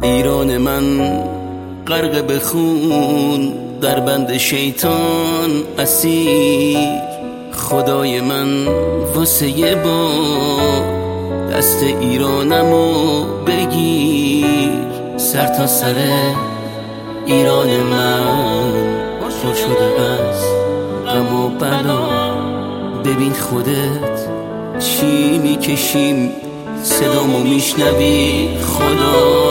ایران من غرق به خون، در بند شیطان اسیر. خدای من واسه یه بار دست ایرانمو بگیر. سر تا سر ایران من پر شده از غم و بلا. ببین خودت چی میکشیم، صدامو میشنوی خدا.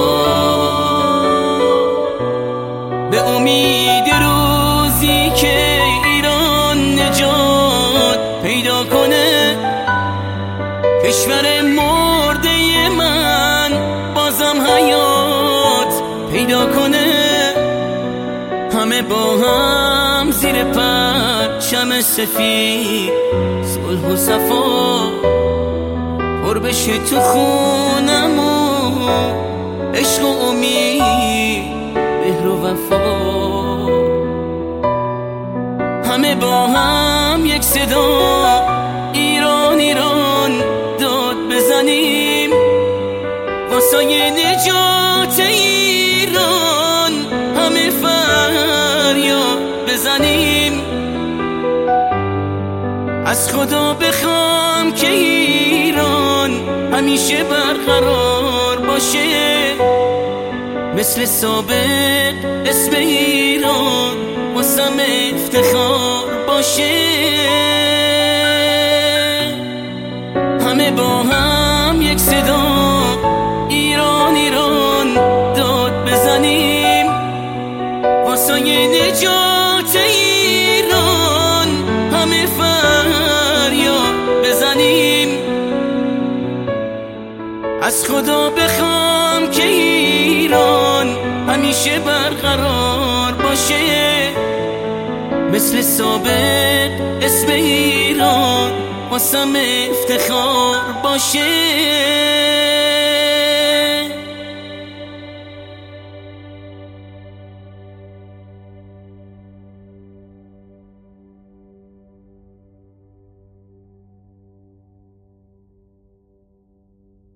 به امید روزی که ایران نجات پیدا کنه، کشور مرده من بازم حیات پیدا کنه. همه با هم زیر پرچم سفید صلح و صفا پر بشه تو خونمون، عشق و امید، مهر و وفا. همه با هم یک صدا ایران ایران داد بزنیم، واسه نجات ایران همه فریاد بزنیم. از خدا بخوام که ایران همیشه برقرار باشه، مثل سابق اسم ایران واسم افتخار باشه. همه با هم یک صدا ایران ایران داد بزنیم، واسه نجات ایران همه فریاد بزنیم. از خدا بخوام که ایران همیشه برقرار باشه، مثل سابق اسم ایران واسم افتخار باشه.